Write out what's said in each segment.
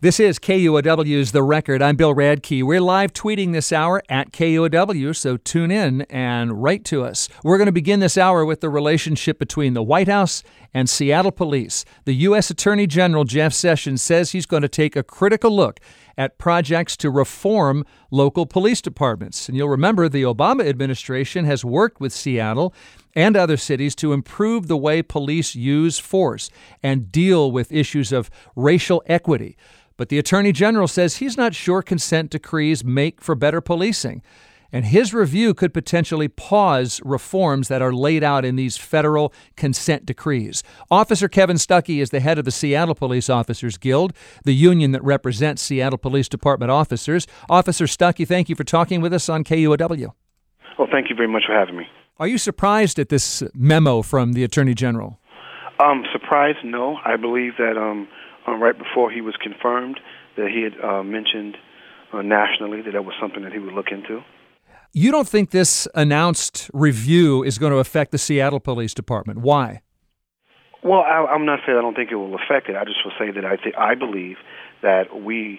This is KUOW's The Record. I'm Bill Radke. We're live tweeting this hour at KUOW, so tune in and write to us. We're going to begin this hour with the relationship between the White House and Seattle police. The U.S. Attorney General Jeff Sessions says he's going to take a critical look at projects to reform local police departments. And you'll remember the Obama administration has worked with Seattle and other cities to improve the way police use force and deal with issues of racial equity. But the Attorney General says he's not sure consent decrees make for better policing. And his review could potentially pause reforms that are laid out in these federal consent decrees. Officer Kevin Stuckey is the head of the Seattle Police Officers Guild, the union that represents Seattle Police Department officers. Officer Stuckey, thank you for talking with us on KUOW. Well, thank you very much for having me. Are you surprised at this memo from the Attorney General? Surprised, no. I believe that right before he was confirmed that he had mentioned nationally that was something that he would look into. You don't think this announced review is going to affect the Seattle Police Department? Why? Well, I'm not saying I don't think it will affect it. I just will say that I believe that we're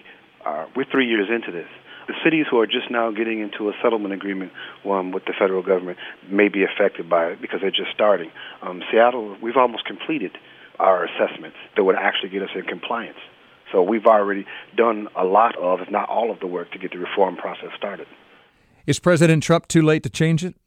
3 years into this. The cities who are just now getting into a settlement agreement with the federal government may be affected by it because they're just starting. Seattle, we've almost completed our assessments that would actually get us in compliance. So we've already done a lot of, if not all of the work to get the reform process started. Is President Trump too late to change it?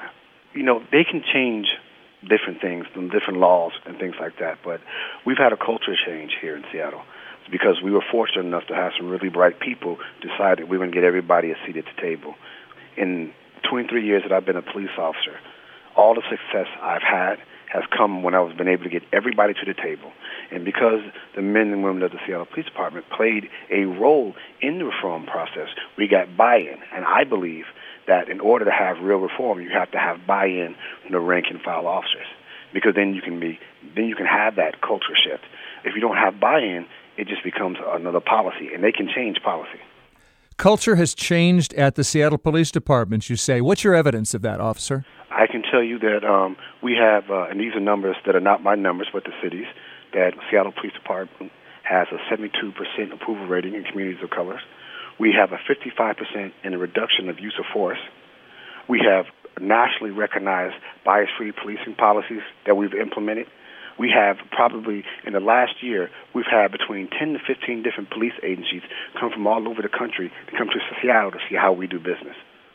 You know, they can change different things, different laws and things like that, but we've had a culture change here in Seattle because we were fortunate enough to have some really bright people decide that we were going to get everybody a seat at the table. In 23 years that I've been a police officer, all the success I've had has come when I've been able to get everybody to the table. And because the men and women of the Seattle Police Department played a role in the reform process, we got buy-in. And I believe that in order to have real reform, you have to have buy-in from the rank and file officers, because then you can have that culture shift. If you don't have buy-in, it just becomes another policy, and they can change policy. Culture has changed at the Seattle Police Department, you say. What's your evidence of that, officer? I can tell you that we have, and these are numbers that are not my numbers, but the cities, that Seattle Police Department has a 72% approval rating in communities of color. We have a 55% in the reduction of use of force. We have nationally recognized bias-free policing policies that we've implemented. We have probably, in the last year, we've had between 10 to 15 different police agencies come from all over the country to come to Seattle to see how we do business.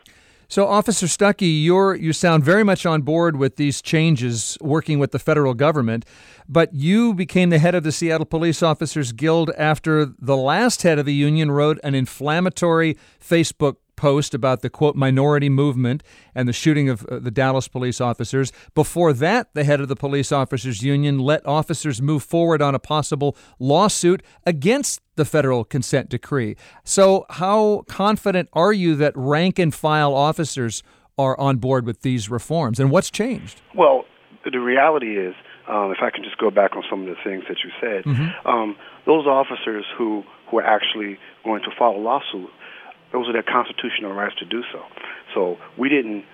So, Officer Stuckey, you sound very much on board with these changes working with the federal government, but you became the head of the Seattle Police Officers Guild after the last head of the union wrote an inflammatory Facebook post about the, quote, minority movement and the shooting of the Dallas police officers. Before that, the head of the Police Officers Union let officers move forward on a possible lawsuit against the federal consent decree. So how confident are you that rank and file officers are on board with these reforms, and what's changed? Well, the reality is, if I can just go back on some of the things that you said, those officers who are actually going to file a lawsuit, those are their constitutional rights to do so. So we didn't,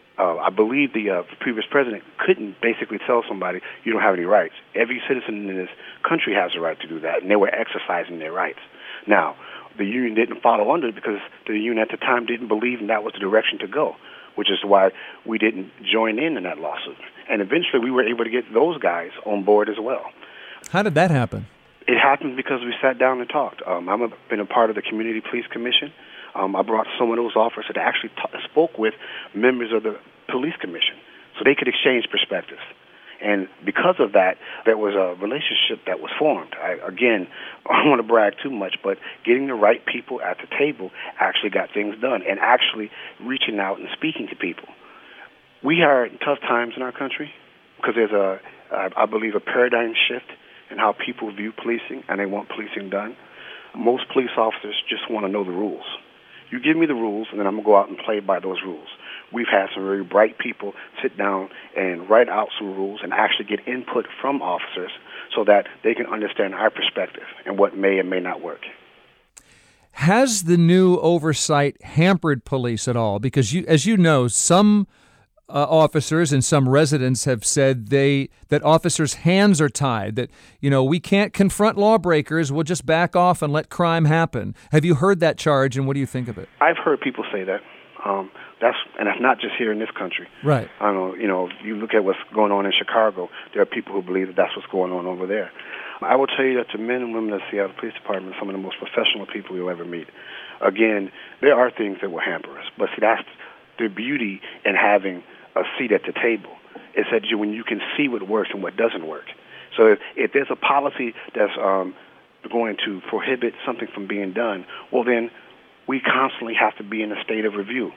I believe the previous president couldn't basically tell somebody, you don't have any rights. Every citizen in this country has a right to do that, and they were exercising their rights. Now, the union didn't follow under it because the union at the time didn't believe that was the direction to go, which is why we didn't join in that lawsuit. And eventually we were able to get those guys on board as well. How did that happen? It happened because we sat down and talked. I've been a part of the Community Police Commission. I brought some of those officers that actually spoke with members of the police commission so they could exchange perspectives. And because of that, there was a relationship that was formed. I don't want to brag too much, but getting the right people at the table actually got things done, and actually reaching out and speaking to people. We are in tough times in our country because there's I believe, a paradigm shift in how people view policing, and they want policing done. Most police officers just want to know the rules. You give me the rules, and then I'm going to go out and play by those rules. We've had some very bright people sit down and write out some rules and actually get input from officers so that they can understand our perspective and what may and may not work. Has the new oversight hampered police at all? Because, as you know, some officers and some residents have said that officers' hands are tied, that, we can't confront lawbreakers, we'll just back off and let crime happen. Have you heard that charge, and what do you think of it? I've heard people say that. That's not just here in this country. Right. I know, if you look at what's going on in Chicago, there are people who believe that that's what's going on over there. I will tell you that the men and women of the Seattle Police Department are some of the most professional people you'll ever meet. Again, there are things that will hamper us, but see, that's the beauty in having a seat at the table. Is that when you can see what works and what doesn't work. So if there's a policy that's going to prohibit something from being done, well, then we constantly have to be in a state of review.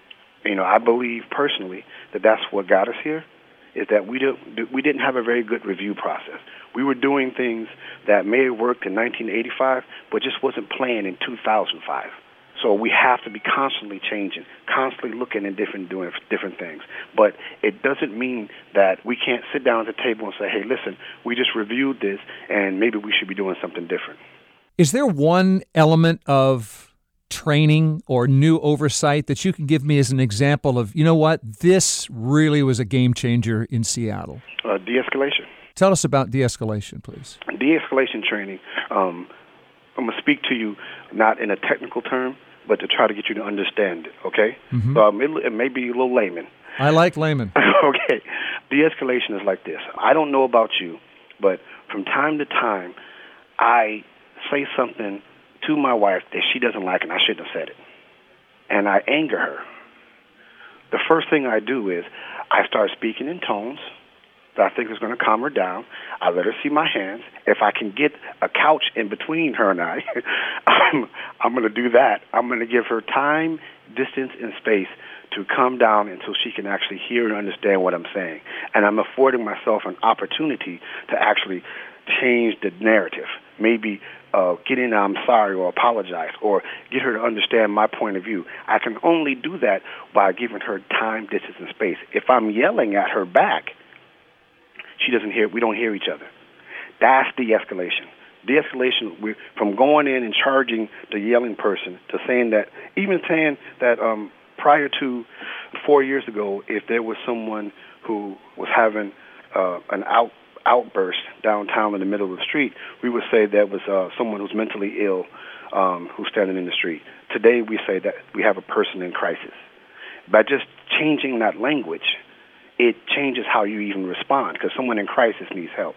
I believe personally that that's what got us here, is that we didn't have a very good review process. We were doing things that may have worked in 1985, but just wasn't playing in 2005. So we have to be constantly changing, constantly looking and doing different things. But it doesn't mean that we can't sit down at the table and say, hey, listen, we just reviewed this, and maybe we should be doing something different. Is there one element of training or new oversight that you can give me as an example of, this really was a game changer in Seattle? De-escalation. Tell us about de-escalation, please. De-escalation training, I'm going to speak to you not in a technical term, but to try to get you to understand it, okay? Mm-hmm. So it may be a little layman. I like layman. Okay. De-escalation is like this. I don't know about you, but from time to time, I say something to my wife that she doesn't like, and I shouldn't have said it. And I anger her. The first thing I do is I start speaking in tones that I think is going to calm her down. I let her see my hands. If I can get a couch in between her and I, I'm going to do that. I'm going to give her time, distance, and space to calm down until she can actually hear and understand what I'm saying. And I'm affording myself an opportunity to actually change the narrative. Maybe get in I'm sorry or apologize or get her to understand my point of view. I can only do that by giving her time, distance, and space. If I'm yelling at her back, she doesn't hear. We don't hear each other. That's de-escalation. De-escalation, from going in and charging the yelling person to saying that, even saying that prior to 4 years ago, if there was someone who was having an outburst downtown in the middle of the street, we would say that was someone who's mentally ill who's standing in the street. Today we say that we have a person in crisis. By just changing that language, it changes how you even respond, because someone in crisis needs help.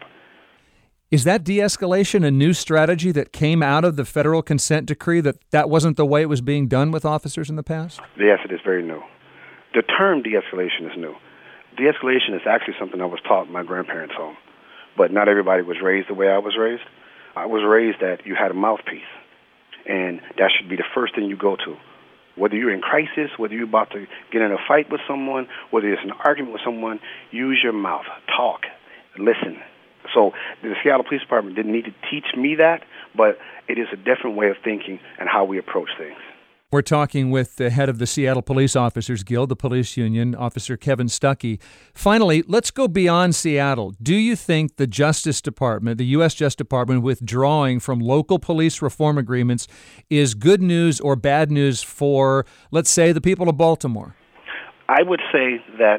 Is that de-escalation a new strategy that came out of the federal consent decree, that wasn't the way it was being done with officers in the past? Yes, it is very new. The term de-escalation is new. De-escalation is actually something I was taught in my grandparents' home, but not everybody was raised the way I was raised. I was raised that you had a mouthpiece, and that should be the first thing you go to. Whether you're in crisis, whether you're about to get in a fight with someone, whether it's an argument with someone, use your mouth, talk, listen. So the Seattle Police Department didn't need to teach me that, but it is a different way of thinking and how we approach things. We're talking with the head of the Seattle Police Officers Guild, the police union, Officer Kevin Stuckey. Finally, let's go beyond Seattle. Do you think the Justice Department, the U.S. Justice Department, withdrawing from local police reform agreements is good news or bad news for, let's say, the people of Baltimore? I would say that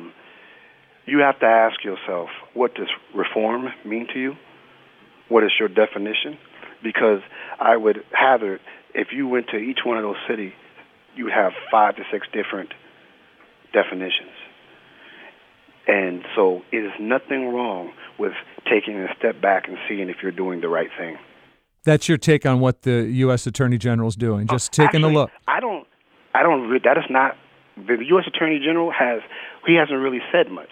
you have to ask yourself, what does reform mean to you? What is your definition? Because I would hazard, if you went to each one of those cities, you have 5 to 6 different definitions. And so it is nothing wrong with taking a step back and seeing if you're doing the right thing. That's your take on what the U.S. Attorney General is doing, just taking a look. I don't, that is not, the U.S. Attorney General he hasn't really said much.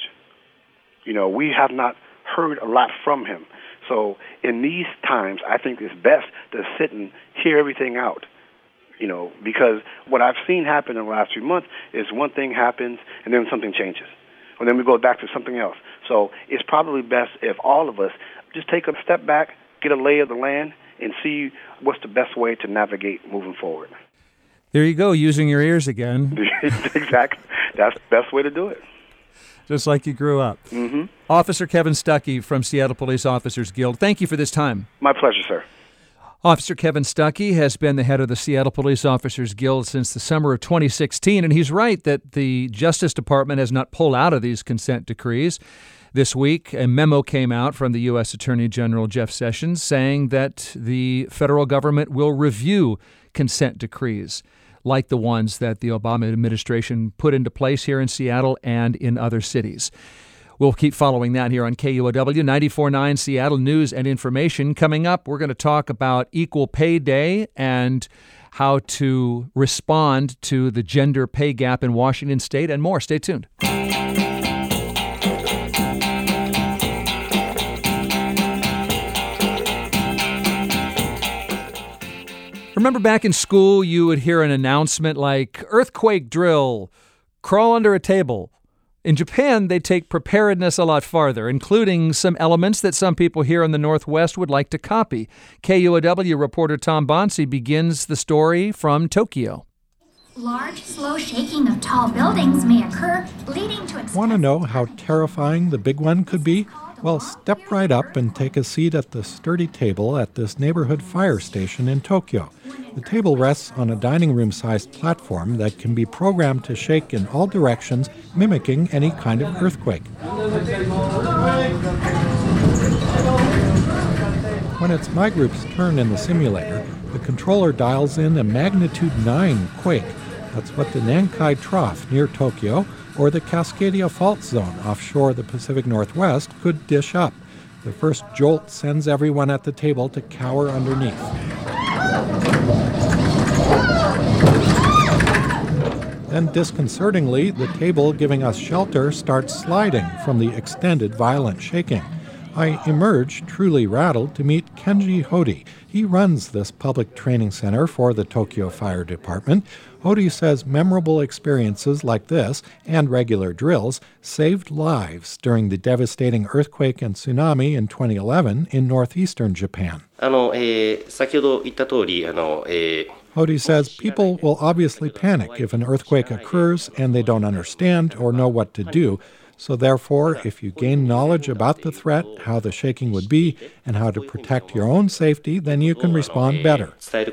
We have not heard a lot from him. So in these times, I think it's best to sit and hear everything out, because what I've seen happen in the last few months is one thing happens and then something changes. And then we go back to something else. So it's probably best if all of us just take a step back, get a lay of the land, and see what's the best way to navigate moving forward. There you go, using your ears again. Exactly. That's the best way to do it. Just like you grew up. Mm-hmm. Officer Kevin Stuckey from Seattle Police Officers Guild, thank you for this time. My pleasure, sir. Officer Kevin Stuckey has been the head of the Seattle Police Officers Guild since the summer of 2016, and he's right that the Justice Department has not pulled out of these consent decrees. This week, a memo came out from the U.S. Attorney General Jeff Sessions saying that the federal government will review consent decrees like the ones that the Obama administration put into place here in Seattle and in other cities. We'll keep following that here on KUOW 94.9 Seattle News and Information. Coming up, we're going to talk about Equal Pay Day and how to respond to the gender pay gap in Washington State and more. Stay tuned. Remember back in school, you would hear an announcement like, earthquake drill, crawl under a table. In Japan, they take preparedness a lot farther, including some elements that some people here in the Northwest would like to copy. KUOW reporter Tom Bonsi begins the story from Tokyo. Large, slow shaking of tall buildings may occur, leading to... Want to know how terrifying the big one could be? Well, step right up and take a seat at the sturdy table at this neighborhood fire station in Tokyo. The table rests on a dining room-sized platform that can be programmed to shake in all directions, mimicking any kind of earthquake. When it's my group's turn in the simulator, the controller dials in a magnitude 9 quake. That's what the Nankai Trough near Tokyo or the Cascadia Fault Zone offshore the Pacific Northwest could dish up. The first jolt sends everyone at the table to cower underneath. Then, disconcertingly, the table giving us shelter starts sliding from the extended violent shaking. I emerge, truly rattled, to meet Kenji Hodi. He runs this public training center for the Tokyo Fire Department. Hodi says memorable experiences like this and regular drills saved lives during the devastating earthquake and tsunami in 2011 in northeastern Japan. Hodi says people will obviously panic if an earthquake occurs and they don't understand or know what to do. So therefore, if you gain knowledge about the threat, how the shaking would be, and how to protect your own safety, then you can respond better.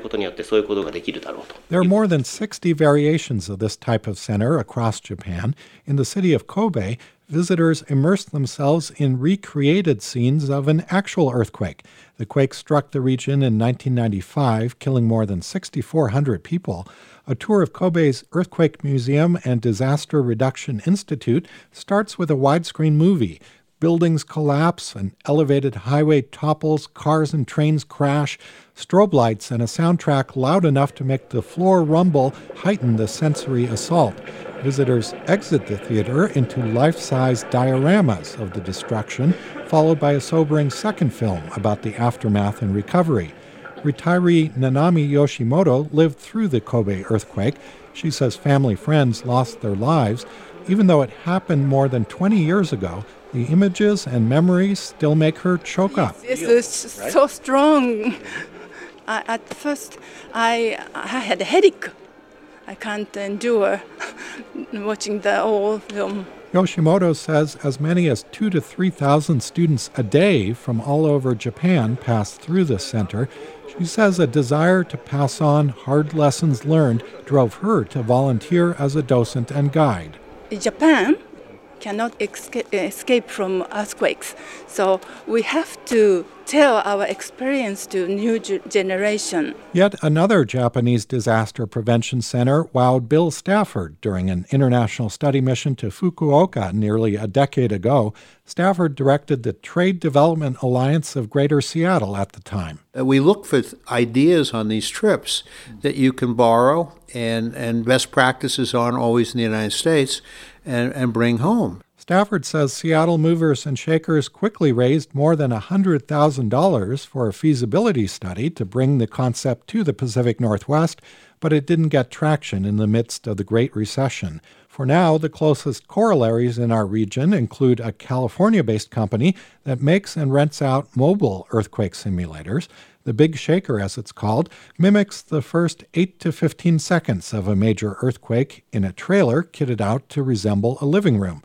There are more than 60 variations of this type of center across Japan. In the city of Kobe, visitors immerse themselves in recreated scenes of an actual earthquake. The quake struck the region in 1995, killing more than 6,400 people. A tour of Kobe's Earthquake Museum and Disaster Reduction Institute starts with a widescreen movie. Buildings collapse, an elevated highway topples, cars and trains crash. Strobe lights and a soundtrack loud enough to make the floor rumble heighten the sensory assault. Visitors exit the theater into life-size dioramas of the destruction, followed by a sobering second film about the aftermath and recovery. Retiree Nanami Yoshimoto lived through the Kobe earthquake. She says family friends lost their lives. Even though it happened more than 20 years ago, the images and memories still make her choke up. It's so strong. At first, I had a headache. I can't endure watching the whole film. Yoshimoto says as many as 2,000 to 3,000 students a day from all over Japan pass through this center. She says a desire to pass on hard lessons learned drove her to volunteer as a docent and guide. Japan cannot escape from earthquakes, so we have to tell our experience to new generation. Yet another Japanese disaster prevention center wowed Bill Stafford during an international study mission to Fukuoka nearly a decade ago. Stafford directed the Trade Development Alliance of Greater Seattle at the time. We look for ideas on these trips that you can borrow, and best practices aren't always in the United States, and bring home. Stafford says Seattle movers and shakers quickly raised more than $100,000 for a feasibility study to bring the concept to the Pacific Northwest, but it didn't get traction in the midst of the Great Recession. For now, the closest corollaries in our region include a California-based company that makes and rents out mobile earthquake simulators. The Big Shaker, as it's called, mimics the first 8 to 15 seconds of a major earthquake in a trailer kitted out to resemble a living room.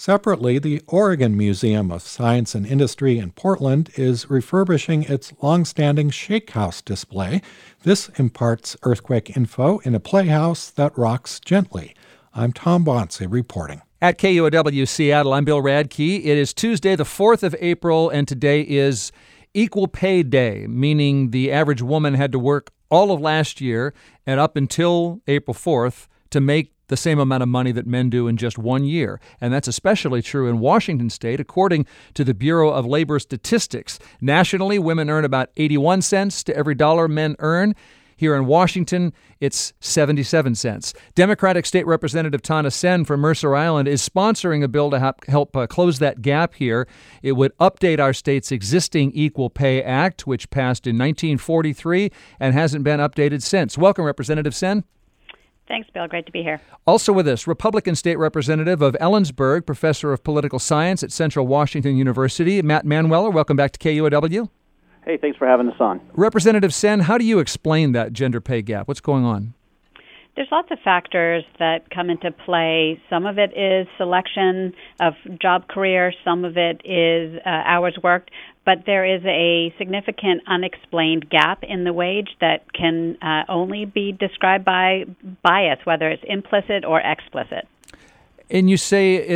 Separately, the Oregon Museum of Science and Industry in Portland is refurbishing its long-standing Shake House display. This imparts earthquake info in a playhouse that rocks gently. I'm Tom Bonce reporting. At KUOW Seattle, I'm Bill Radke. It is Tuesday, the 4th of April, and today is Equal Pay Day, meaning the average woman had to work all of last year and up until April 4th to make the same amount of money that men do in just 1 year. And that's especially true in Washington state, according to the Bureau of Labor Statistics. Nationally, women earn about 81 cents to every dollar men earn. Here in Washington, it's 77 cents. Democratic State Representative Tana Senn from Mercer Island is sponsoring a bill to help close that gap here. It would update our state's existing Equal Pay Act, which passed in 1943 and hasn't been updated since. Welcome, Representative Senn. Thanks, Bill. Great to be here. Also with us, Republican State Representative of Ellensburg, Professor of Political Science at Central Washington University, Matt Manueller. Welcome back to KUOW. Hey, thanks for having us on. Representative Senn, how do you explain that gender pay gap? What's going on? There's lots of factors that come into play. Some of it is selection of job career. Some of it is hours worked. But there is a significant unexplained gap in the wage that can only be described by bias, whether it's implicit or explicit. And you say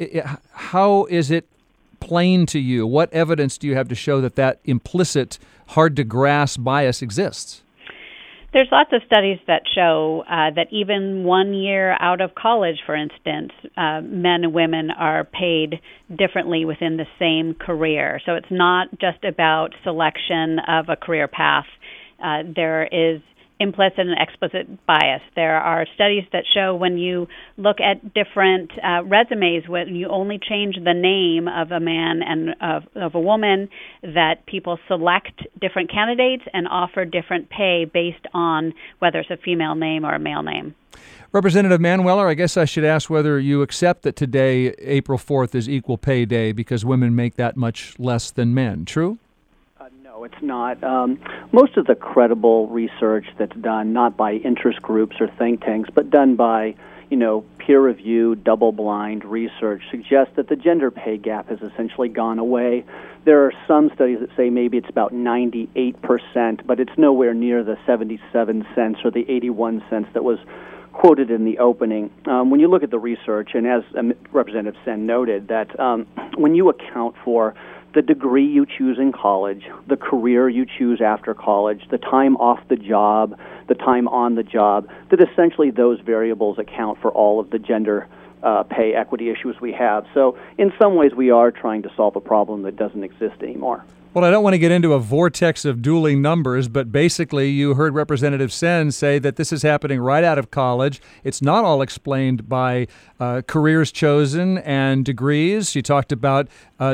how is it plain to you? What evidence do you have to show that implicit, hard-to-grasp bias exists? There's lots of studies that show that even 1 year out of college, for instance, men and women are paid differently within the same career. So it's not just about selection of a career path. There is implicit and explicit bias. There are studies that show when you look at different resumes, when you only change the name of a man and of a woman, that people select different candidates and offer different pay based on whether it's a female name or a male name. Representative Manueller, I guess I should ask whether you accept that today, April 4th, is Equal Pay Day because women make that much less than men. True? No, it's not. Most of the credible research that's done, not by interest groups or think tanks, but done by, peer-reviewed, double-blind research, suggests that the gender pay gap has essentially gone away. There are some studies that say maybe it's about 98%, but it's nowhere near the 77 cents or the 81 cents that was quoted in the opening. When you look at the research, and as Representative Senn noted, that when you account for the degree you choose in college, the career you choose after college, the time off the job, the time on the job, that essentially those variables account for all of the gender pay equity issues we have. So in some ways we are trying to solve a problem that doesn't exist anymore. Well, I don't want to get into a vortex of dueling numbers, but basically you heard Representative Senn say that this is happening right out of college. It's not all explained by careers chosen and degrees. You talked about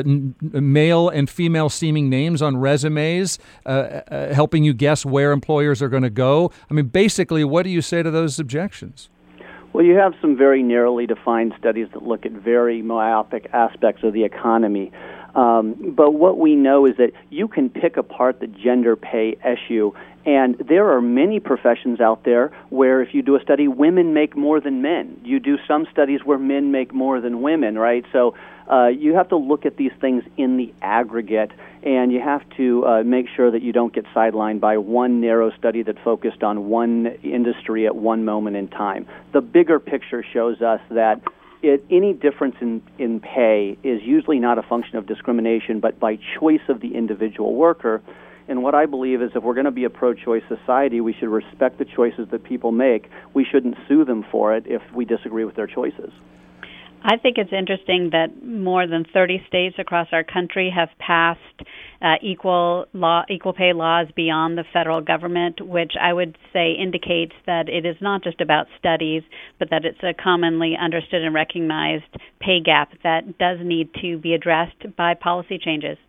male and female seeming names on resumes, helping you guess where employers are going to go. I mean, basically, what do you say to those objections? Well, you have some very narrowly defined studies that look at very myopic aspects of the economy. But what we know is that you can pick apart the gender pay issue, and there are many professions out there where if you do a study, women make more than men. You do some studies where men make more than women, right? So you have to look at these things in the aggregate, and you have to make sure that you don't get sidelined by one narrow study that focused on one industry at one moment in time. The bigger picture shows us that any difference in pay is usually not a function of discrimination, but by choice of the individual worker. And what I believe is if we're going to be a pro-choice society, we should respect the choices that people make. We shouldn't sue them for it if we disagree with their choices. I think it's interesting that more than 30 states across our country have passed equal pay laws beyond the federal government, which I would say indicates that it is not just about studies, but that it's a commonly understood and recognized pay gap that does need to be addressed by policy changes.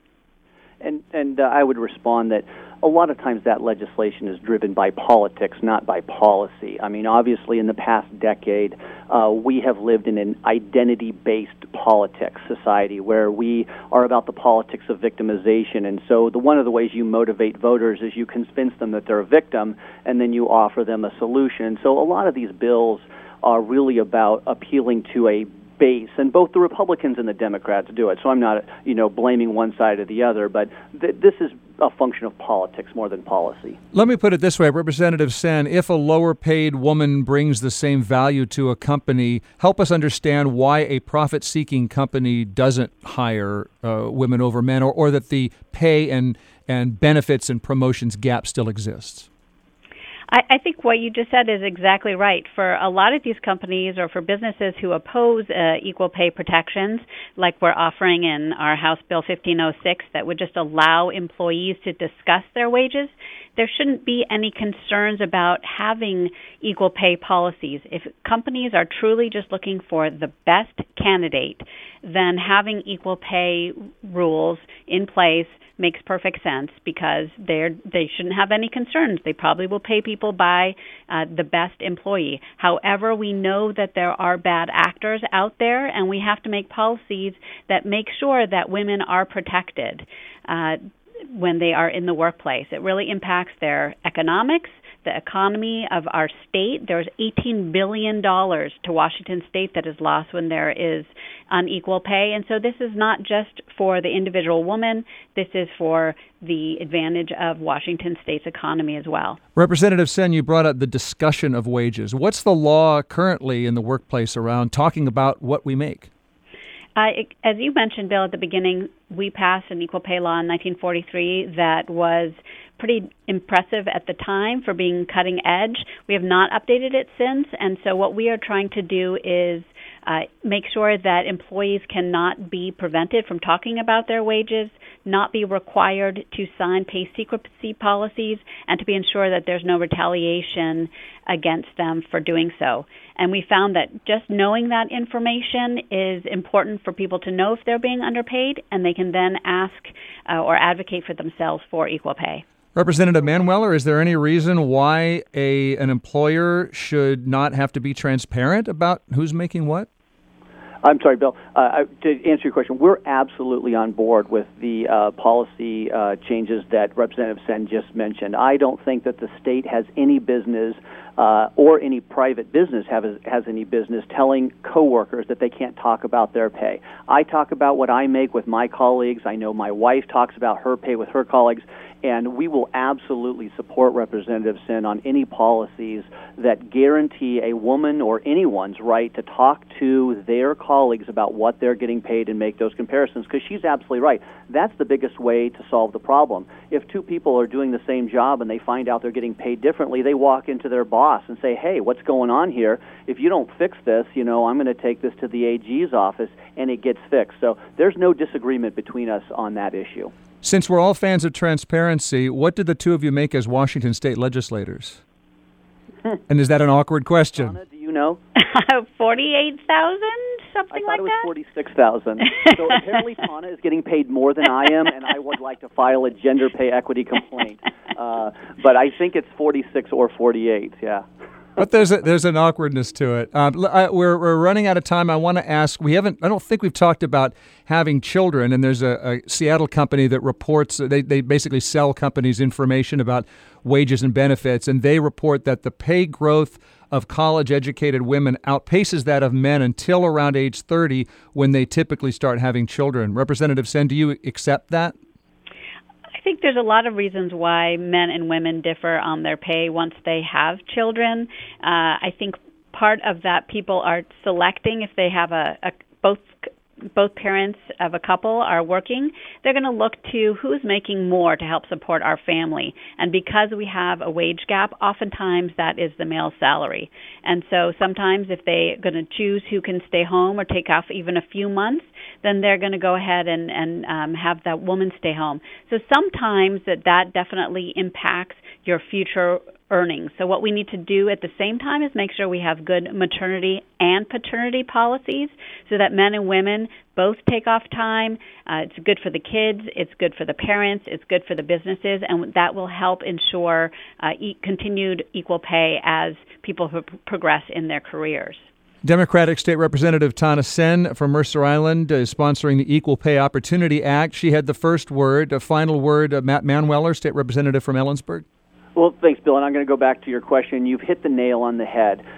And I would respond that a lot of times that legislation is driven by politics, not by policy. I mean, obviously, in the past decade, we have lived in an identity-based politics society where we are about the politics of victimization. And so one of the ways you motivate voters is you convince them that they're a victim, and then you offer them a solution. So a lot of these bills are really about appealing to a base, and both the Republicans and the Democrats do it. So I'm not, blaming one side or the other, but this is a function of politics more than policy. Let me put it this way, Representative Sen, if a lower-paid woman brings the same value to a company, help us understand why a profit-seeking company doesn't hire women over men, or that the pay and benefits and promotions gap still exists. I think what you just said is exactly right. For a lot of these companies or for businesses who oppose equal pay protections, like we're offering in our House Bill 1506 that would just allow employees to discuss their wages, there shouldn't be any concerns about having equal pay policies. If companies are truly just looking for the best candidate, then having equal pay rules in place makes perfect sense, because they shouldn't have any concerns. They probably will pay people by the best employee. However, we know that there are bad actors out there, and we have to make policies that make sure that women are protected when they are in the workplace. It really impacts their economics, the economy of our state. There's $18 billion to Washington state that is lost when there is unequal pay. And so this is not just for the individual woman. This is for the advantage of Washington state's economy as well. Representative Sen, you brought up the discussion of wages. What's the law currently in the workplace around talking about what we make? As you mentioned, Bill, at the beginning, we passed an equal pay law in 1943 that was pretty impressive at the time for being cutting edge. We have not updated it since, and so what we are trying to do is make sure that employees cannot be prevented from talking about their wages, not be required to sign pay secrecy policies, and to be ensured that there's no retaliation against them for doing so. And we found that just knowing that information is important for people to know if they're being underpaid, and they can then ask or advocate for themselves for equal pay. Representative Manweller, is there any reason why an employer should not have to be transparent about who's making what? I'm sorry, Bill. To answer your question, we're absolutely on board with the policy changes that Representative Sen just mentioned. I don't think that the state has any business or any private business has any business telling coworkers that they can't talk about their pay. I talk about what I make with my colleagues. I know my wife talks about her pay with her colleagues. And we will absolutely support Representative Sen on any policies that guarantee a woman or anyone's right to talk to their colleagues about what they're getting paid and make those comparisons, because she's absolutely right. That's the biggest way to solve the problem. If two people are doing the same job and they find out they're getting paid differently, they walk into their boss and say, hey, what's going on here? If you don't fix this, I'm going to take this to the AG's office, and it gets fixed. So there's no disagreement between us on that issue. Since we're all fans of transparency, what did the two of you make as Washington state legislators? And is that an awkward question? Donna, do you know? 48,000, something like that? I thought it was 46,000. So apparently Tana is getting paid more than I am, and I would like to file a gender pay equity complaint. But I think it's 46 or 48, yeah. But there's an awkwardness to it. We're running out of time. I want to ask. I don't think we've talked about having children. And there's a Seattle company that reports. They basically sell companies information about wages and benefits, and they report that the pay growth of college-educated women outpaces that of men until around age 30, when they typically start having children. Representative Sen, do you accept that? I think there's a lot of reasons why men and women differ on their pay once they have children. I think part of that, people are selecting if they have both parents of a couple are working, they're going to look to who's making more to help support our family. And because we have a wage gap, oftentimes that is the male salary. And so sometimes if they're going to choose who can stay home or take off even a few months, then they're going to go ahead and have that woman stay home. So sometimes that definitely impacts your future earnings. So what we need to do at the same time is make sure we have good maternity and paternity policies so that men and women both take off time. It's good for the kids, it's good for the parents, it's good for the businesses, and that will help ensure continued equal pay as people progress in their careers. Democratic State Representative Tana Sen from Mercer Island is sponsoring the Equal Pay Opportunity Act. She had the first word. A final word, Matt Manweller, State Representative from Ellensburg. Well, thanks, Bill, and I'm going to go back to your question. You've hit the nail on the head.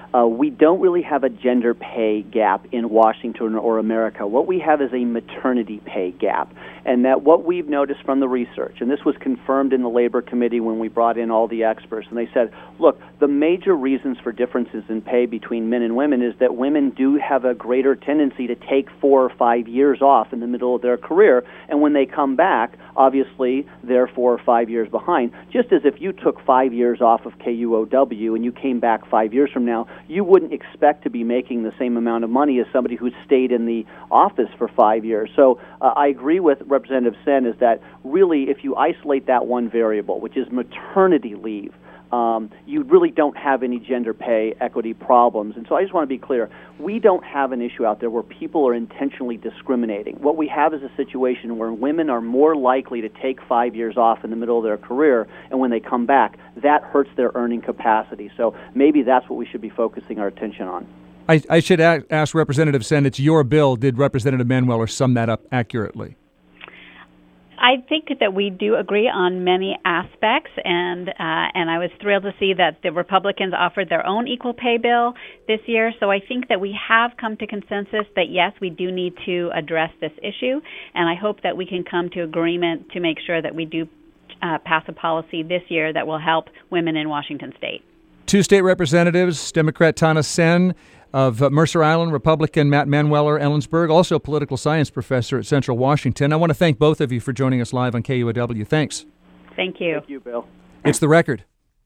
We don't really have a gender pay gap in Washington or America. What we have is a maternity pay gap. And that what we've noticed from the research, and this was confirmed in the Labor Committee when we brought in all the experts, and they said, look, the major reasons for differences in pay between men and women is that women do have a greater tendency to take 4 or 5 years off in the middle of their career, and when they come back, obviously, they're 4 or 5 years behind. Just as if you took 5 years off of KUOW and you came back 5 years from now, you wouldn't expect to be making the same amount of money as somebody who stayed in the office for 5 years. So I agree with Representative Sen is that really if you isolate that one variable, which is maternity leave, you really don't have any gender pay equity problems. And so I just want to be clear, we don't have an issue out there where people are intentionally discriminating. What we have is a situation where women are more likely to take 5 years off in the middle of their career, and when they come back, that hurts their earning capacity. So maybe that's what we should be focusing our attention on. I should ask Representative Sen, it's your bill. Did Representative Manweller sum that up accurately? I think that we do agree on many aspects, and I was thrilled to see that the Republicans offered their own equal pay bill this year. So I think that we have come to consensus that, yes, we do need to address this issue, and I hope that we can come to agreement to make sure that we do pass a policy this year that will help women in Washington State. 2 state representatives, Democrat Tana Sen of Mercer Island, Republican Matt Manweller, Ellensburg, also a political science professor at Central Washington. I want to thank both of you for joining us live on KUOW. Thanks. Thank you. Thank you, Bill. It's The Record.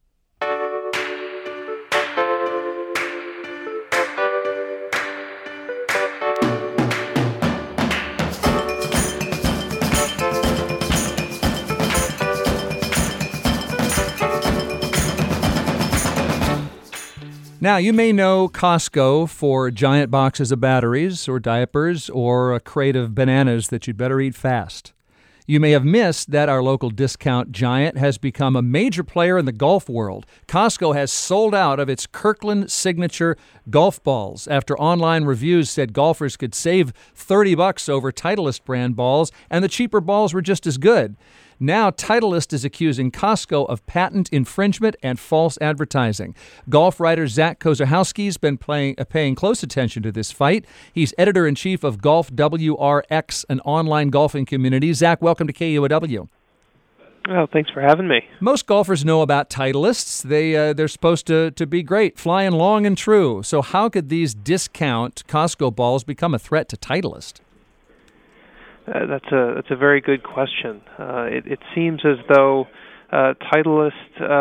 Now, you may know Costco for giant boxes of batteries or diapers or a crate of bananas that you'd better eat fast. You may have missed that our local discount giant has become a major player in the golf world. Costco has sold out of its Kirkland Signature golf balls after online reviews said golfers could save $30 over Titleist brand balls, and the cheaper balls were just as good. Now, Titleist is accusing Costco of patent infringement and false advertising. Golf writer Zach Kozahowski's been paying close attention to this fight. He's editor-in-chief of Golf WRX, an online golfing community. Zach, welcome to KUOW. Well, thanks for having me. Most golfers know about Titleists. They're supposed to be great, flying long and true. So how could these discount Costco balls become a threat to Titleist? That's a very good question. It seems as though Costco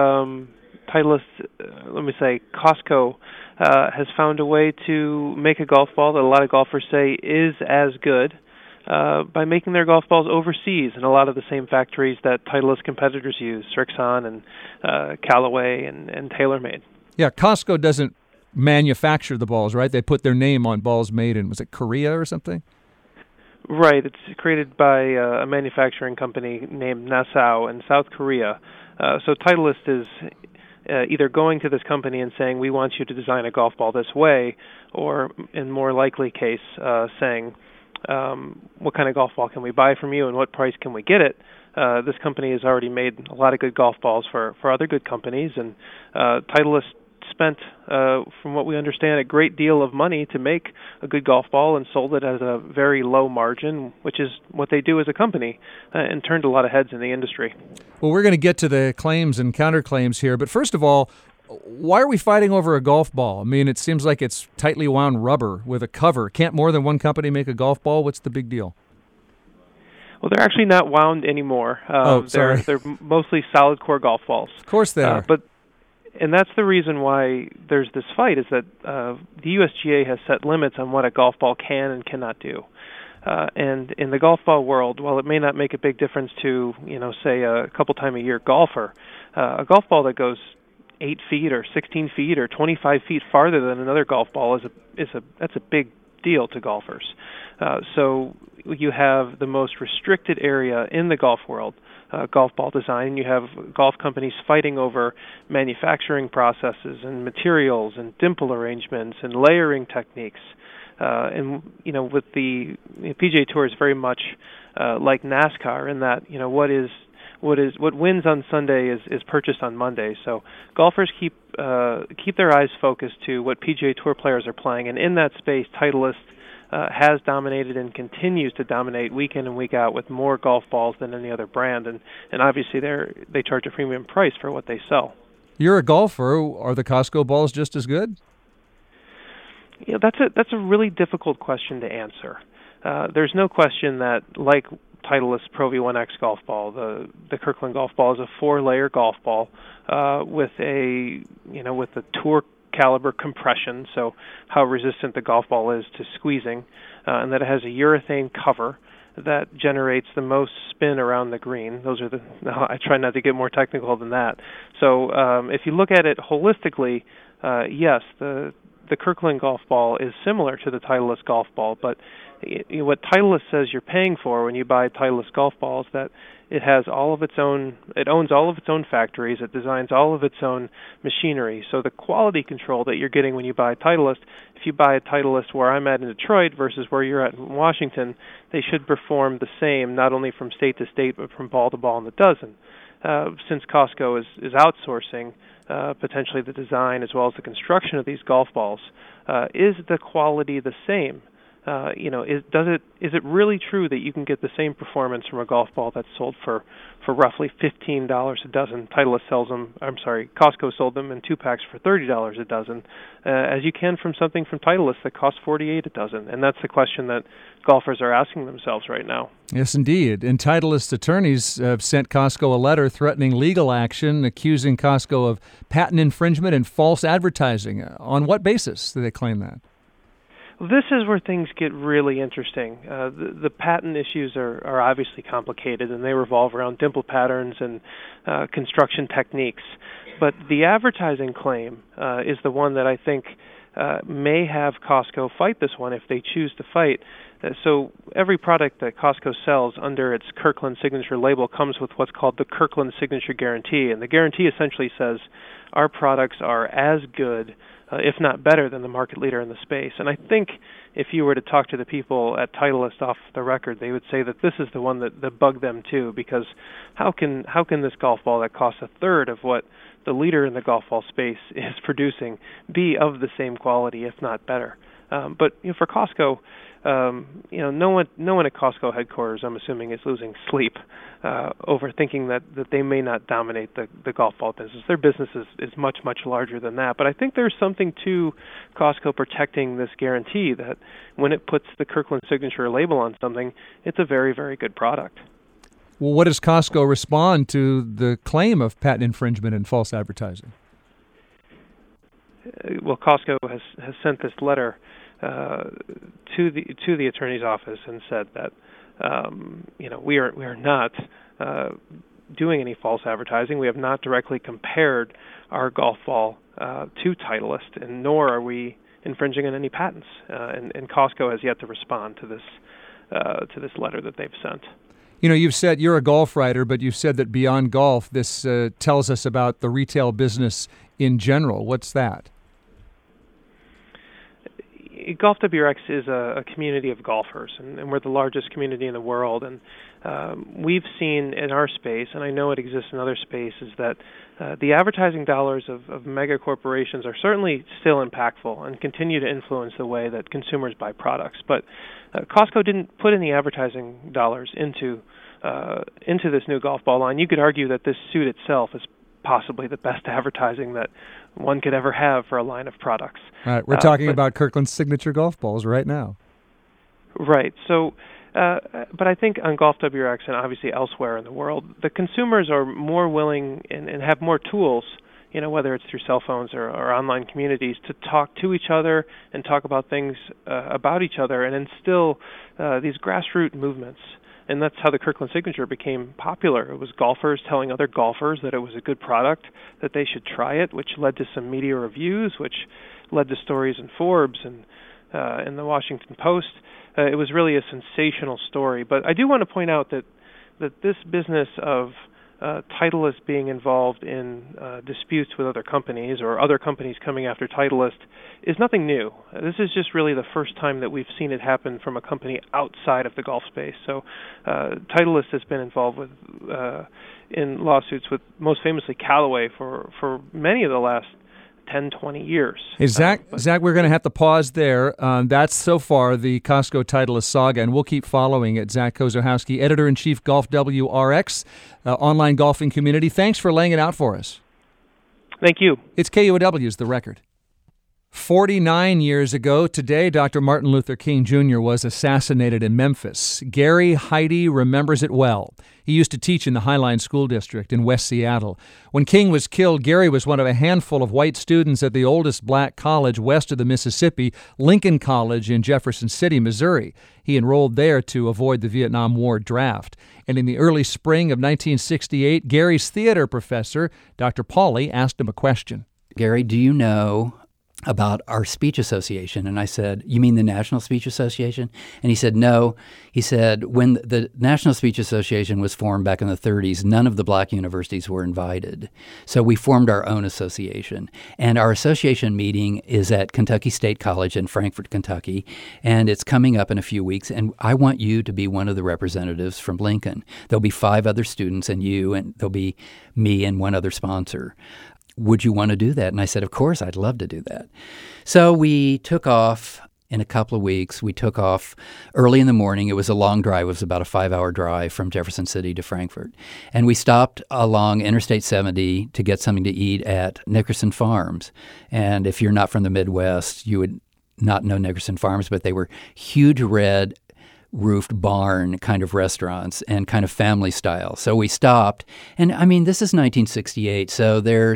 has found a way to make a golf ball that a lot of golfers say is as good by making their golf balls overseas in a lot of the same factories that Titleist competitors use, Srixon and Callaway and TaylorMade. Yeah, Costco doesn't manufacture the balls, right? They put their name on balls made in, was it Korea or something? Right. It's created by a manufacturing company named Nassau in South Korea. So Titleist is either going to this company and saying, we want you to design a golf ball this way, or in more likely case, saying, what kind of golf ball can we buy from you and what price can we get it? This company has already made a lot of good golf balls for other good companies, and Titleist spent, from what we understand, a great deal of money to make a good golf ball and sold it at a very low margin, which is what they do as a company, and turned a lot of heads in the industry. Well, we're going to get to the claims and counterclaims here, but first of all, why are we fighting over a golf ball? I mean, it seems like it's tightly wound rubber with a cover. Can't more than one company make a golf ball? What's the big deal? Well, they're actually not wound anymore. Sorry. They're mostly solid core golf balls. Of course they are. And that's the reason why there's this fight, is that the USGA has set limits on what a golf ball can and cannot do. And in the golf ball world, while it may not make a big difference to, say a couple time a year golfer, a golf ball that goes 8 feet or 16 feet or 25 feet farther than another golf ball that's a big deal to golfers. So you have the most restricted area in the golf world, golf ball design. You have golf companies fighting over manufacturing processes and materials and dimple arrangements and layering techniques. And with the PGA Tour is very much like NASCAR in that, what wins on Sunday is purchased on Monday. So golfers keep their eyes focused to what PGA Tour players are playing, and in that space, Titleist has dominated and continues to dominate week in and week out with more golf balls than any other brand, and obviously they charge a premium price for what they sell. You're a golfer. Are the Costco balls just as good? You know, that's a really difficult question to answer. There's no question that, like Titleist Pro V1X golf ball, the Kirkland golf ball is a 4-layer golf ball with the tour caliber compression, so how resistant the golf ball is to squeezing, and that it has a urethane cover that generates the most spin around the green. I try not to get more technical than that. So if you look at it holistically, yes, the Kirkland golf ball is similar to the Titleist golf ball, but what Titleist says you're paying for when you buy Titleist golf balls, that it owns all of its own factories, it designs all of its own machinery. So the quality control that you're getting when you buy Titleist, if you buy a Titleist where I'm at in Detroit versus where you're at in Washington, they should perform the same, not only from state to state, but from ball to ball in the dozen. Since Costco is outsourcing potentially the design as well as the construction of these golf balls, is the quality the same? Is it really true that you can get the same performance from a golf ball that's sold for roughly $15 a dozen? Costco sold them in 2-packs for $30 a dozen, as you can from something from Titleist that costs $48 a dozen, and that's the question that golfers are asking themselves right now. Yes, indeed. And Titleist attorneys have sent Costco a letter threatening legal action, accusing Costco of patent infringement and false advertising. On what basis do they claim that? This is where things get really interesting. The patent issues are obviously complicated, and they revolve around dimple patterns and construction techniques. But the advertising claim is the one that I think may have Costco fight this one if they choose to fight. So every product that Costco sells under its Kirkland Signature label comes with what's called the Kirkland Signature Guarantee, and the guarantee essentially says our products are as good, if not better, than the market leader in the space. And I think if you were to talk to the people at Titleist off the record, they would say that this is the one that bugged them too, because how can this golf ball that costs a third of what the leader in the golf ball space is producing be of the same quality, if not better? But for Costco, no one at Costco headquarters, I'm assuming, is losing sleep over thinking that they may not dominate the golf ball business. Their business is much, much larger than that. But I think there's something to Costco protecting this guarantee that when it puts the Kirkland Signature label on something, it's a very, very good product. Well, what does Costco respond to the claim of patent infringement and false advertising? Well, Costco has sent this letter to the attorney's office and said that we are not doing any false advertising. We have not directly compared our golf ball to Titleist, and nor are we infringing on any patents. And Costco has yet to respond to this letter that they've sent. You've said you're a golf writer, but you've said that beyond golf, this tells us about the retail business in general. What's that? Golf WRX is a community of golfers, and we're the largest community in the world. And we've seen in our space, and I know it exists in other spaces, that the advertising dollars of mega corporations are certainly still impactful and continue to influence the way that consumers buy products. But Costco didn't put any advertising dollars into this new golf ball line. You could argue that this suit itself is possibly the best advertising that one could ever have for a line of products. All right, we're talking about Kirkland's signature golf balls right now. Right. So, but I think on Golf WRX and obviously elsewhere in the world, the consumers are more willing and have more tools, whether it's through cell phones or online communities, to talk to each other and talk about things about each other and instill these grassroots movements. And that's how the Kirkland Signature became popular. It was golfers telling other golfers that it was a good product, that they should try it, which led to some media reviews, which led to stories in Forbes and in the Washington Post. It was really a sensational story. But I do want to point out that this business of Titleist being involved in disputes with other companies or other companies coming after Titleist is nothing new. This is just really the first time that we've seen it happen from a company outside of the golf space. So Titleist has been involved with in lawsuits with most famously Callaway for many of the last 10, 20 years. Hey, Zach, we're going to have to pause there. That's so far the Costco Titleist saga, and we'll keep following it. Zach Koziochowski, Editor-in-Chief, Golf WRX, online golfing community. Thanks for laying it out for us. Thank you. It's KUOW's The Record. 49 years ago today, Dr. Martin Luther King Jr. was assassinated in Memphis. Gary Heide remembers it well. He used to teach in the Highline School District in West Seattle. When King was killed, Gary was one of a handful of white students at the oldest black college west of the Mississippi, Lincoln College in Jefferson City, Missouri. He enrolled there to avoid the Vietnam War draft. And in the early spring of 1968, Gary's theater professor, Dr. Pauly, asked him a question. Gary, do you know about our speech association? And I said, you mean the National Speech Association? And he said, no. He said, when the National Speech Association was formed back in the 30s, none of the black universities were invited. So we formed our own association. And our association meeting is at Kentucky State College in Frankfort, Kentucky. And it's coming up in a few weeks. And I want you to be one of the representatives from Lincoln. There'll be 5 other students and you, and there'll be me and one other sponsor. Would you want to do that? And I said, of course, I'd love to do that. So we took off in a couple of weeks. We took off early in the morning. It was a long drive. It was about a 5-hour drive from Jefferson City to Frankfort. And we stopped along Interstate 70 to get something to eat at Nickerson Farms. And if you're not from the Midwest, you would not know Nickerson Farms, but they were huge red roofed barn kind of restaurants and kind of family style. So we stopped. And I mean, this is 1968. So there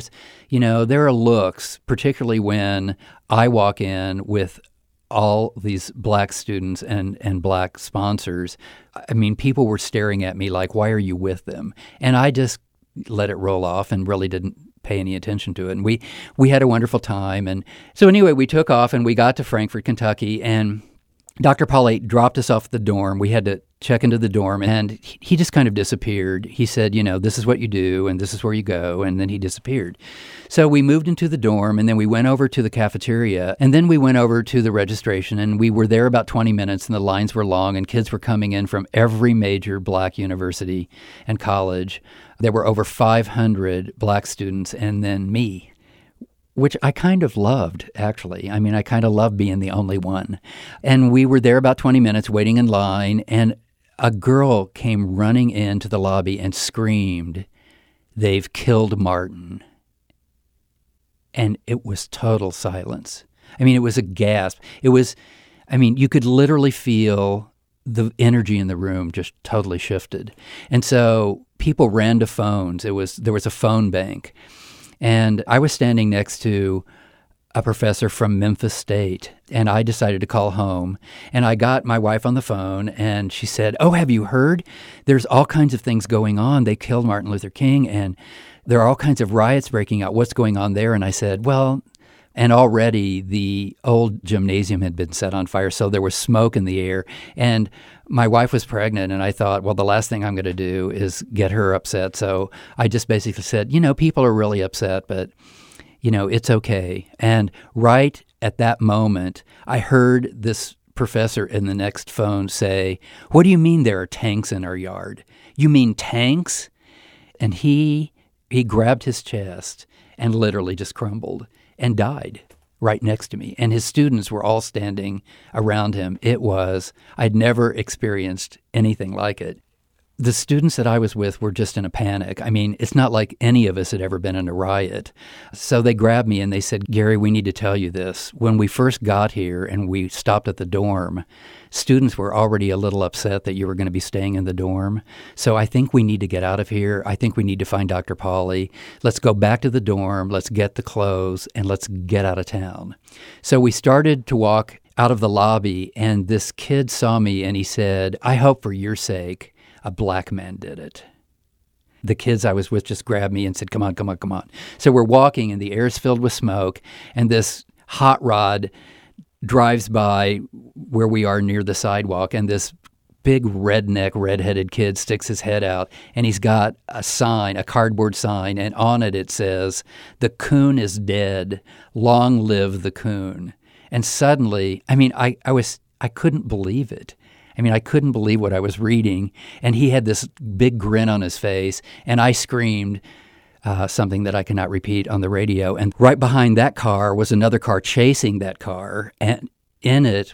are looks, particularly when I walk in with all these black students and black sponsors. I mean, people were staring at me like, why are you with them? And I just let it roll off and really didn't pay any attention to it. And we had a wonderful time. And so anyway, we took off and we got to Frankfort, Kentucky, and Dr. Pauly dropped us off at the dorm. We had to check into the dorm, and he just kind of disappeared. He said, this is what you do, and this is where you go, and then he disappeared. So we moved into the dorm, and then we went over to the cafeteria, and then we went over to the registration, and we were there about 20 minutes, and the lines were long, and kids were coming in from every major black university and college. There were over 500 black students, and then me, which I kind of loved, actually. I mean, I kind of loved being the only one. And we were there about 20 minutes waiting in line, and a girl came running into the lobby and screamed, "They've killed Martin." And it was total silence. I mean, it was a gasp. You could literally feel the energy in the room just totally shifted. And so people ran to phones. There was a phone bank. And I was standing next to a professor from Memphis State, and I decided to call home. And I got my wife on the phone, and she said, "Oh, have you heard? There's all kinds of things going on. They killed Martin Luther King, and there are all kinds of riots breaking out. What's going on there?" And I said, well, and already the old gymnasium had been set on fire, so there was smoke in the air. And my wife was pregnant, and I thought, well, the last thing I'm going to do is get her upset. So I just basically said, people are really upset, but, it's okay. And right at that moment, I heard this professor in the next phone say, "What do you mean there are tanks in our yard? You mean tanks?" And he grabbed his chest and literally just crumbled and died right next to me. And his students were all standing around him. I'd never experienced anything like it. The students that I was with were just in a panic. I mean, it's not like any of us had ever been in a riot. So they grabbed me and they said, "Gary, we need to tell you this. When we first got here and we stopped at the dorm, students were already a little upset that you were going to be staying in the dorm. So I think we need to get out of here. I think we need to find Dr. Pauly. Let's go back to the dorm. Let's get the clothes and let's get out of town." So we started to walk out of the lobby, and this kid saw me and he said, "I hope for your sake a black man did it." The kids I was with just grabbed me and said, "Come on, come on, come on." So we're walking and the air is filled with smoke, and this hot rod drives by where we are near the sidewalk, and this big redneck, redheaded kid sticks his head out, and he's got a sign, a cardboard sign, and on it says, "The coon is dead. Long live the coon." And suddenly, I mean, I couldn't believe it. I mean, I couldn't believe what I was reading. And he had this big grin on his face, and I screamed something that I cannot repeat on the radio. And right behind that car was another car chasing that car, and in it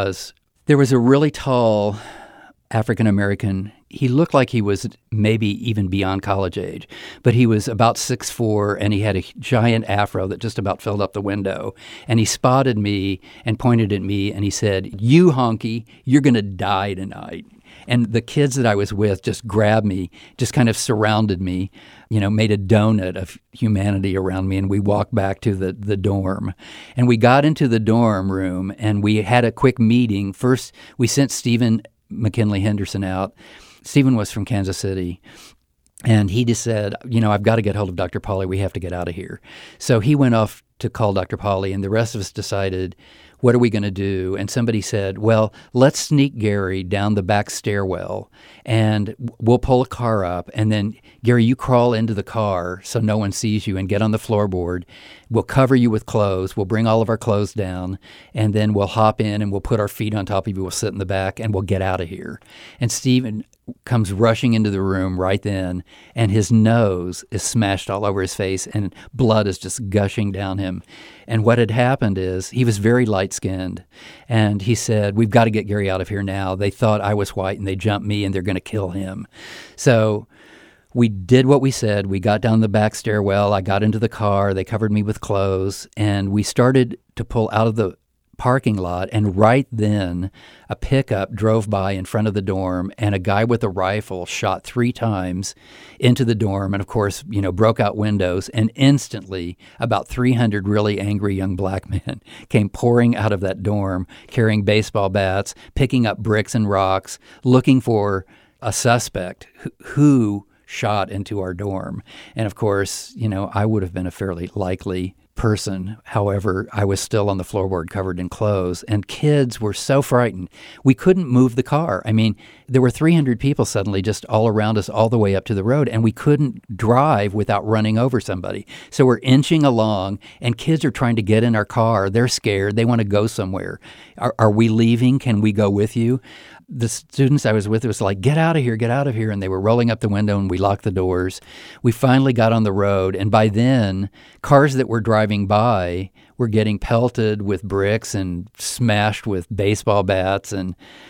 there was a really tall African-American. He looked like he was maybe even beyond college age, but he was about 6'4", and he had a giant afro that just about filled up the window. And he spotted me and pointed at me, and he said, "You honky, you're going to die tonight." And the kids that I was with just grabbed me, just kind of surrounded me, made a donut of humanity around me, and we walked back to the dorm. And we got into the dorm room, and we had a quick meeting. First, we sent Stephen McKinley Henderson out. Stephen was from Kansas City, and he just said, "I've got to get hold of Dr. Pauly. We have to get out of here." So he went off to call Dr. Pauly, and the rest of us decided, what are we going to do? And somebody said, well, let's sneak Gary down the back stairwell, and we'll pull a car up, and then, Gary, you crawl into the car so no one sees you and get on the floorboard. We'll cover you with clothes. We'll bring all of our clothes down, and then we'll hop in, and we'll put our feet on top of you. We'll sit in the back, and we'll get out of here. And Stephen comes rushing into the room right then, and his nose is smashed all over his face, and blood is just gushing down him. And what had happened is he was very light-skinned, and he said, "We've got to get Gary out of here now. They thought I was white, and they jumped me, and they're going to kill him." So we did what we said. We got down the back stairwell. I got into the car. They covered me with clothes, and we started to pull out of the parking lot, and right then a pickup drove by in front of the dorm, and a guy with a rifle shot 3 times into the dorm, and of course, broke out windows, and instantly about 300 really angry young black men came pouring out of that dorm, carrying baseball bats, picking up bricks and rocks, looking for a suspect who shot into our dorm. And of course, I would have been a fairly likely person. However, I was still on the floorboard covered in clothes, and kids were so frightened. We couldn't move the car. I mean, there were 300 people suddenly just all around us all the way up to the road, and we couldn't drive without running over somebody. So we're inching along, and kids are trying to get in our car. They're scared. They want to go somewhere. Are we leaving? Can we go with you? The students I was with, it was like, get out of here, and they were rolling up the window, and we locked the doors. We finally got on the road, and by then, cars that were driving by were getting pelted with bricks and smashed with baseball bats, and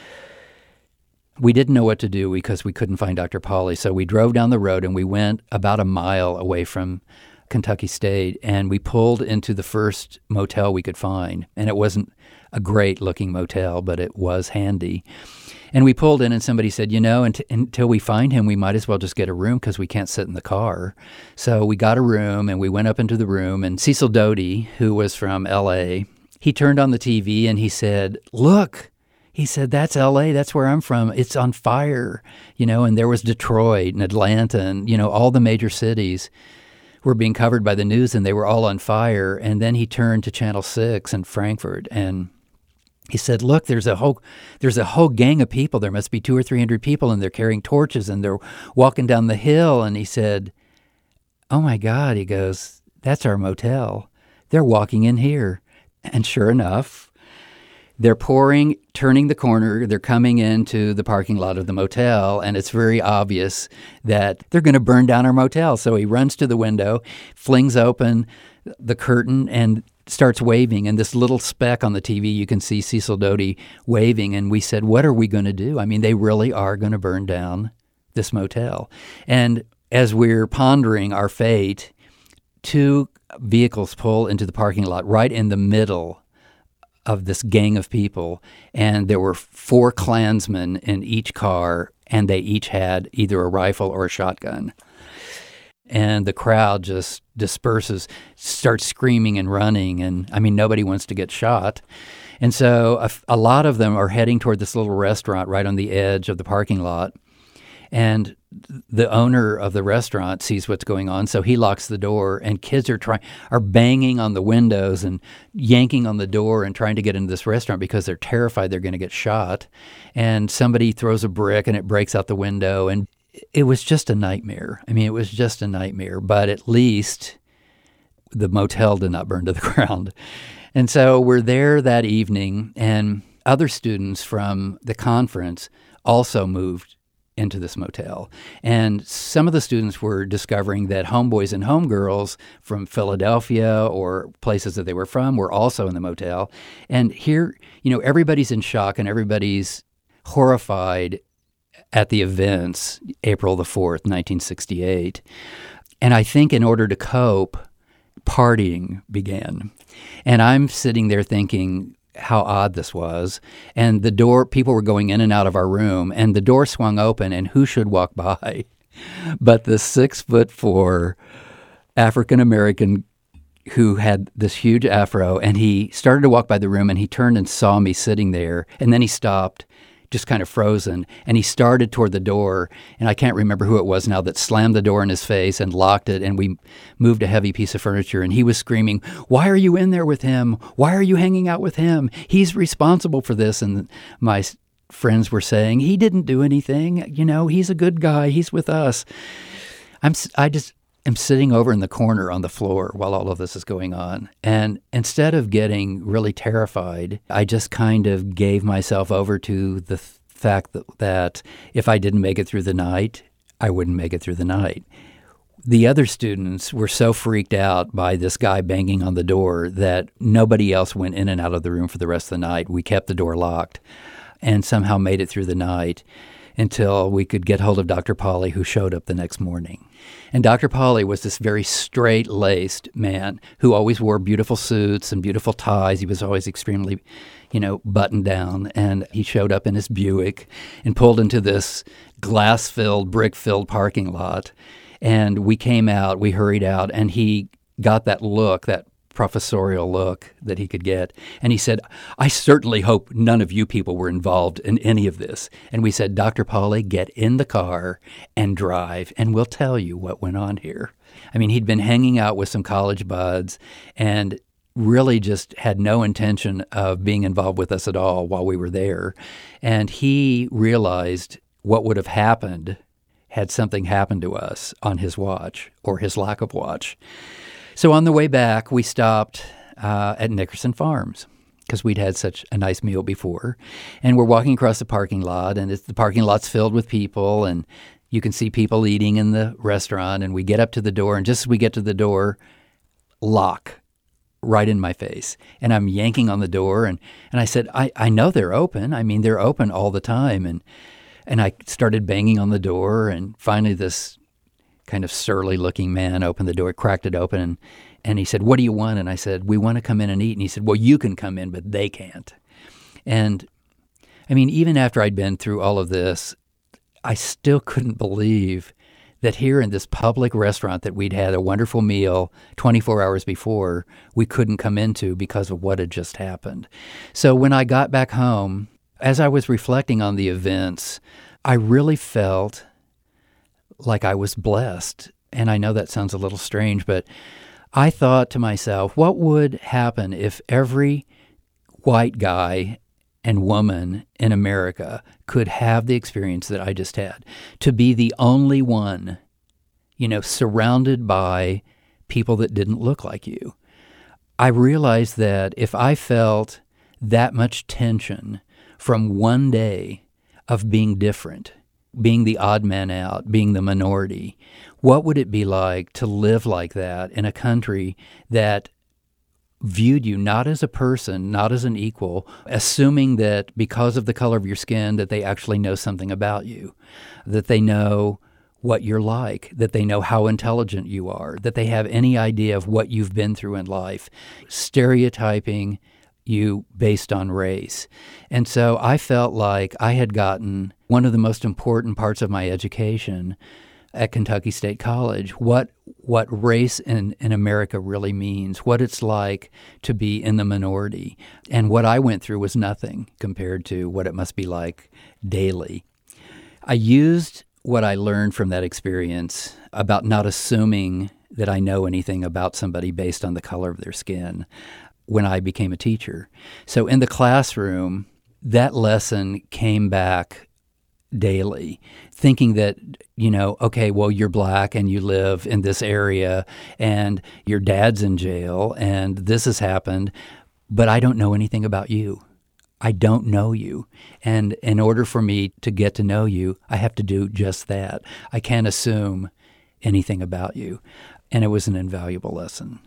we didn't know what to do because we couldn't find Dr. Pauly. So we drove down the road, and we went about a mile away from Kentucky State, and we pulled into the first motel we could find, and it wasn't a great-looking motel, but it was handy. And we pulled in, and somebody said, until we find him, we might as well just get a room because we can't sit in the car. So we got a room, and we went up into the room, and Cecil Doty, who was from L.A., he turned on the TV, and he said, "Look," he said, "that's L.A., that's where I'm from. It's on fire." And there was Detroit and Atlanta and, all the major cities were being covered by the news, and they were all on fire. And then he turned to Channel 6 in Frankfurt, and he said, "Look, there's a whole gang of people. There must be 200 or 300 people, and they're carrying torches, and they're walking down the hill." And he said, "Oh my God," he goes, "that's our motel. They're walking in here." And sure enough, they're turning the corner, they're coming into the parking lot of the motel, and it's very obvious that they're going to burn down our motel. So he runs to the window, flings open the curtain, and starts waving. And this little speck on the TV, you can see Cecil Doty waving. And we said, what are we going to do? I mean, they really are going to burn down this motel. And as we're pondering our fate, 2 vehicles pull into the parking lot right in the middle of this gang of people, and there were 4 Klansmen in each car, and they each had either a rifle or a shotgun. And the crowd just disperses, starts screaming and running, and nobody wants to get shot. And so a lot of them are heading toward this little restaurant right on the edge of the parking lot. And the owner of the restaurant sees what's going on, so he locks the door, and kids are banging on the windows and yanking on the door and trying to get into this restaurant because they're terrified they're going to get shot. And somebody throws a brick and it breaks out the window, and it was just a nightmare. I mean, it was just a nightmare, but at least the motel did not burn to the ground. And so we're there that evening, and other students from the conference also moved into this motel. And some of the students were discovering that homeboys and homegirls from Philadelphia or places that they were from were also in the motel. And here, everybody's in shock and everybody's horrified at the events, April the 4th, 1968. And I think in order to cope, partying began. And I'm sitting there thinking how odd this was. And the door, people were going in and out of our room, and the door swung open, and who should walk by but the 6'4" African-American who had this huge afro, and he started to walk by the room, and he turned and saw me sitting there, and then he stopped, just kind of frozen, and he started toward the door, and I can't remember who it was now, that slammed the door in his face and locked it, and we moved a heavy piece of furniture, and he was screaming, "Why are you in there with him? Why are you hanging out with him? He's responsible for this." And my friends were saying, "He didn't do anything. He's a good guy. He's with us." I just am sitting over in the corner on the floor while all of this is going on. And instead of getting really terrified, I just kind of gave myself over to the fact that if I didn't make it through the night, I wouldn't make it through the night. The other students were so freaked out by this guy banging on the door that nobody else went in and out of the room for the rest of the night. We kept the door locked and somehow made it through the night until we could get hold of Dr. Pauly, who showed up the next morning. And Dr. Pauly was this very straight-laced man who always wore beautiful suits and beautiful ties. He was always extremely, buttoned down. And he showed up in his Buick and pulled into this glass-filled, brick-filled parking lot. And we came out, we hurried out, and he got that look, that professorial look that he could get. And he said, "I certainly hope none of you people were involved in any of this." And we said, "Dr. Pauly, get in the car and drive, and we'll tell you what went on here." I mean, he'd been hanging out with some college buds and really just had no intention of being involved with us at all while we were there. And he realized what would have happened had something happened to us on his watch or his lack of watch. So on the way back, we stopped at Nickerson Farms because we'd had such a nice meal before. And we're walking across the parking lot, and the parking lot's filled with people, and you can see people eating in the restaurant. And we get up to the door, and just as we get to the door, lock right in my face. And I'm yanking on the door, and I said, I know they're open. I mean, they're open all the time. And I started banging on the door, and finally this kind of surly-looking man opened the door, cracked it open, and he said, "What do you want?" And I said, "We want to come in and eat." And he said, "Well, you can come in, but they can't." And, I mean, even after I'd been through all of this, I still couldn't believe that here in this public restaurant that we'd had a wonderful meal 24 hours before, we couldn't come into because of what had just happened. So when I got back home, as I was reflecting on the events, I really felt like I was blessed. And I know that sounds a little strange, but I thought to myself, what would happen if every white guy and woman in America could have the experience that I just had, to be the only one, surrounded by people that didn't look like you? I realized that if I felt that much tension from one day of being different, being the odd man out, being the minority, what would it be like to live like that in a country that viewed you not as a person, not as an equal, assuming that because of the color of your skin that they actually know something about you, that they know what you're like, that they know how intelligent you are, that they have any idea of what you've been through in life, stereotyping you based on race. And so I felt like I had gotten one of the most important parts of my education at Kentucky State College, what race in America really means, what it's like to be in the minority. And what I went through was nothing compared to what it must be like daily. I used what I learned from that experience about not assuming that I know anything about somebody based on the color of their skin when I became a teacher. So in the classroom, that lesson came back daily, thinking that, okay, well, you're black and you live in this area and your dad's in jail and this has happened, but I don't know anything about you. I don't know you. And in order for me to get to know you, I have to do just that. I can't assume anything about you. And it was an invaluable lesson.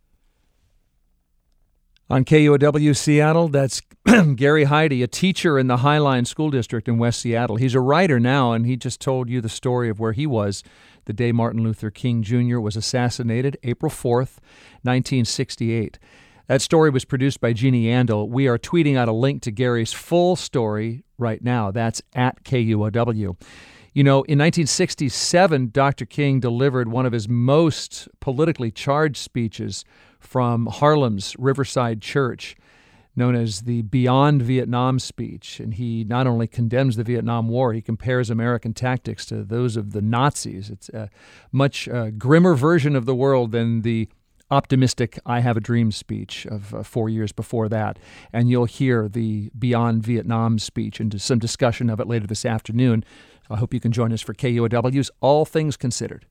On KUOW Seattle, that's Gary Heide, a teacher in the Highline School District in West Seattle. He's a writer now, and he just told you the story of where he was the day Martin Luther King Jr. was assassinated, April 4th, 1968. That story was produced by Jeannie Andel. We are tweeting out a link to Gary's full story right now. That's at KUOW. In 1967, Dr. King delivered one of his most politically charged speeches from Harlem's Riverside Church, known as the Beyond Vietnam speech. And he not only condemns the Vietnam War, he compares American tactics to those of the Nazis. It's a much grimmer version of the world than the optimistic I Have a Dream speech of 4 years before that. And you'll hear the Beyond Vietnam speech and some discussion of it later this afternoon. I hope you can join us for KUOW's All Things Considered.